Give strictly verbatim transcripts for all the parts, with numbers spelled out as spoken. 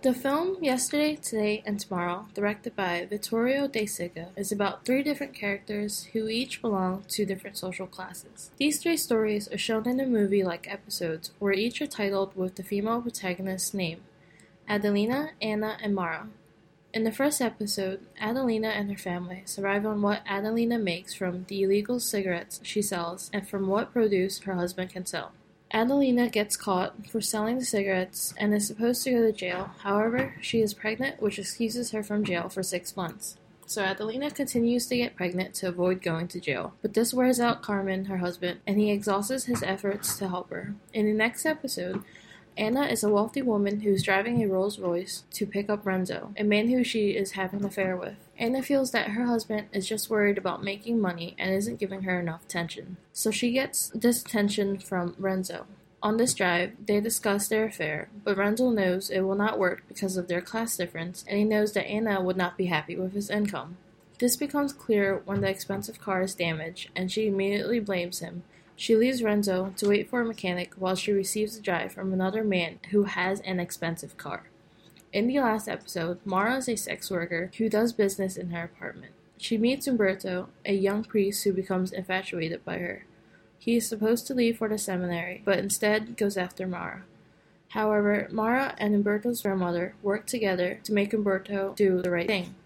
The film Yesterday, Today, and Tomorrow, directed by Vittorio De Sica, is about three different characters who each belong to different social classes. These three stories are shown in the movie like episodes, where each are titled with the female protagonist's name: Adelina, Anna, and Mara. In the first episode, Adelina and her family survive on what Adelina makes from the illegal cigarettes she sells and from what produce her husband can sell. Adelina gets caught for selling the cigarettes and is supposed to go to jail. However, she is pregnant, which excuses her from jail for six months. So Adelina continues to get pregnant to avoid going to jail. But this wears out Carmen, her husband, and he exhausts his efforts to help her. In the next episode, Anna is a wealthy woman who is driving a Rolls Royce to pick up Renzo, a man who she is having an affair with. Anna feels that her husband is just worried about making money and isn't giving her enough attention. So she gets this attention from Renzo. On this drive, they discuss their affair, but Renzo knows it will not work because of their class difference, and he knows that Anna would not be happy with his income. This becomes clear when the expensive car is damaged, and she immediately blames him. She leaves Renzo to wait for a mechanic while she receives a drive from another man who has an expensive car. In the last episode, Mara is a sex worker who does business in her apartment. She meets Umberto, a young priest who becomes infatuated by her. He is supposed to leave for the seminary, but instead goes after Mara. However, Mara and Umberto's grandmother work together to make Umberto do the right thing.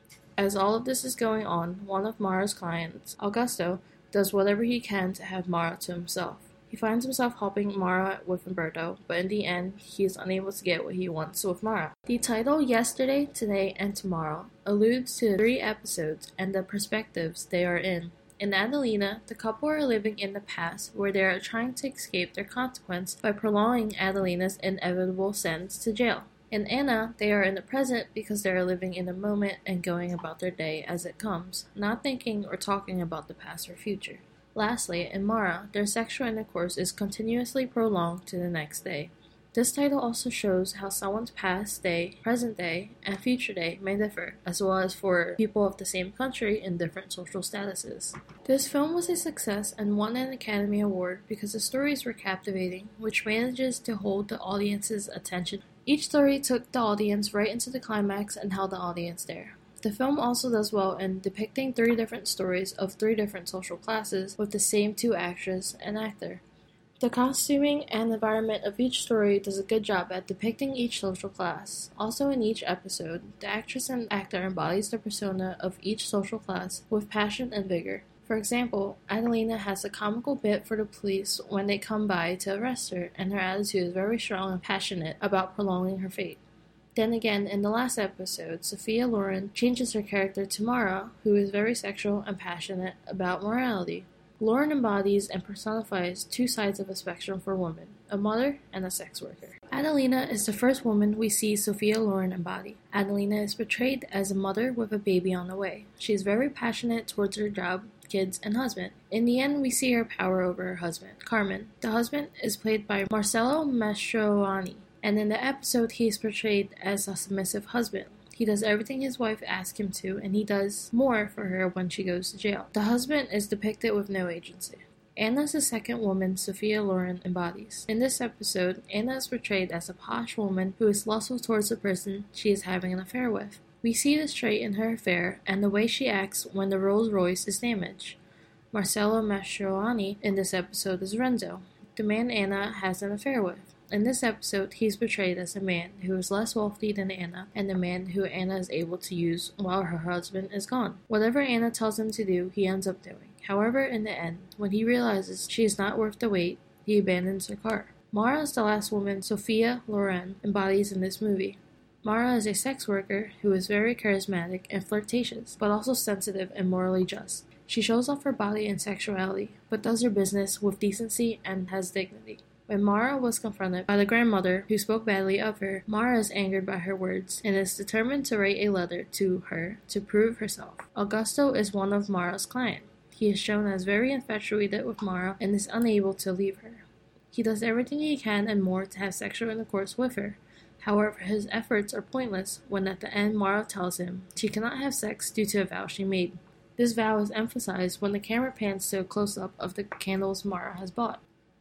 As all of this is going on, one of Mara's clients, Augusto, does whatever he can to have Mara to himself. He finds himself helping Mara with Umberto, but in the end, he is unable to get what he wants with Mara. The title Yesterday, Today, and Tomorrow alludes to three episodes and the perspectives they are in. In Adelina, the couple are living in the past where they are trying to escape their consequence by prolonging Adelina's inevitable sentence to jail. In Anna, they are in the present because they are living in the moment and going about their day as it comes, not thinking or talking about the past or future. Lastly, in Mara, their sexual intercourse is continuously prolonged to the next day. This title also shows how someone's past day, present day, and future day may differ, as well as for people of the same country in different social statuses. This film was a success and won an Academy Award because the stories were captivating, which manages to hold the audience's attention. Each story took the audience right into the climax and held the audience there. The film also does well in depicting three different stories of three different social classes with the same two actress and actor. The costuming and environment of each story does a good job at depicting each social class. Also in each episode, the actress and actor embodies the persona of each social class with passion and vigor. For example, Adelina has a comical bit for the police when they come by to arrest her, and her attitude is very strong and passionate about prolonging her fate. Then again, in the last episode, Sophia Loren changes her character to Mara, who is very sexual and passionate about morality. Loren embodies and personifies two sides of a spectrum for women, a mother and a sex worker. Adelina is the first woman we see Sophia Loren embody. Adelina is portrayed as a mother with a baby on the way. She is very passionate towards her job, kids, and husband. In the end, we see her power over her husband, Carmen. The husband is played by Marcello Mastroianni, and in the episode he is portrayed as a submissive husband. He does everything his wife asks him to, and he does more for her when she goes to jail. The husband is depicted with no agency. Anna is the second woman Sophia Loren embodies. In this episode, Anna is portrayed as a posh woman who is lustful towards the person she is having an affair with. We see this trait in her affair and the way she acts when the Rolls Royce is damaged. Marcello Mastroianni in this episode is Renzo, the man Anna has an affair with. In this episode, he is portrayed as a man who is less wealthy than Anna, and the man who Anna is able to use while her husband is gone. Whatever Anna tells him to do, he ends up doing. However, in the end, when he realizes she is not worth the wait, he abandons her car. Mara is the last woman Sophia Loren embodies in this movie. Mara is a sex worker who is very charismatic and flirtatious, but also sensitive and morally just. She shows off her body and sexuality, but does her business with decency and has dignity. When Mara was confronted by the grandmother who spoke badly of her, Mara is angered by her words and is determined to write a letter to her to prove herself. Augusto is one of Mara's clients. He is shown as very infatuated with Mara and is unable to leave her. He does everything he can and more to have sexual intercourse with her. However, his efforts are pointless when at the end Mara tells him she cannot have sex due to a vow she made. This vow is emphasized when the camera pans to a close-up of the candles Mara has bought.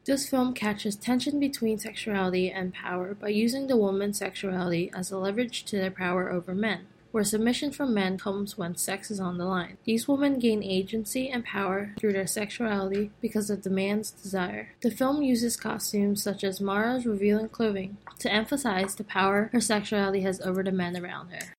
This film catches tension between sexuality and power by using the woman's sexuality as a leverage to their power over men, where submission from men comes when sex is on the line. These women gain agency and power through their sexuality because of the man's desire. The film uses costumes such as Mara's revealing clothing to emphasize the power her sexuality has over the men around her.